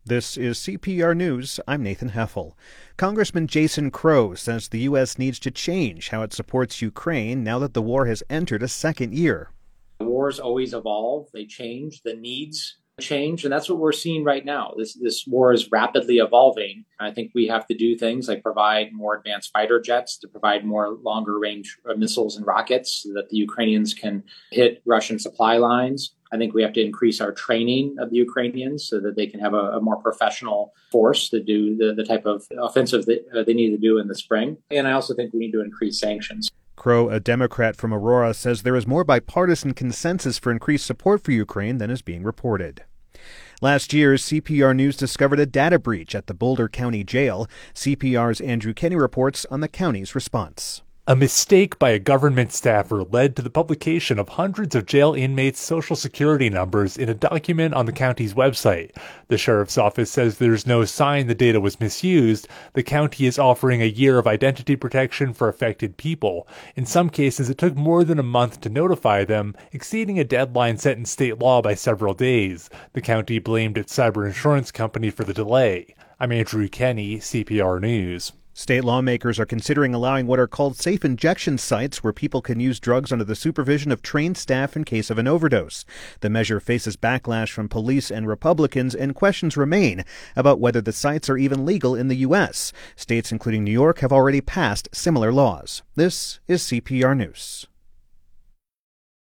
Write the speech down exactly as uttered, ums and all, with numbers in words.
This is C P R News. I'm Nathan Heffel. Congressman Jason Crow says the U S needs to change how it supports Ukraine now that the war has entered a second year. Wars always evolve, they change, the needs change, and that's what we're seeing right now. This this war is rapidly evolving. I think we have to do things like provide more advanced fighter jets, to provide more longer range missiles and rockets so that the Ukrainians can hit Russian supply lines. I think we have to increase our training of the Ukrainians so that they can have a, a more professional force to do the, the type of offensive that uh, they need to do in the spring. And I also think we need to increase sanctions. Crow, a Democrat from Aurora, says there is more bipartisan consensus for increased support for Ukraine than is being reported. Last year, C P R News discovered a data breach at the Boulder County Jail. C P R's Andrew Kenny reports on the county's response. A mistake by a government staffer led to the publication of hundreds of jail inmates' social security numbers in a document on the county's website. The sheriff's office says there's no sign the data was misused. The county is offering a year of identity protection for affected people. In some cases, it took more than a month to notify them, exceeding a deadline set in state law by several days. The county blamed its cyber insurance company for the delay. I'm Andrew Kenny, C P R News. State lawmakers are considering allowing what are called safe injection sites where people can use drugs under the supervision of trained staff in case of an overdose. The measure faces backlash from police and Republicans, and questions remain about whether the sites are even legal in the U S. States including New York have already passed similar laws. This is C P R News.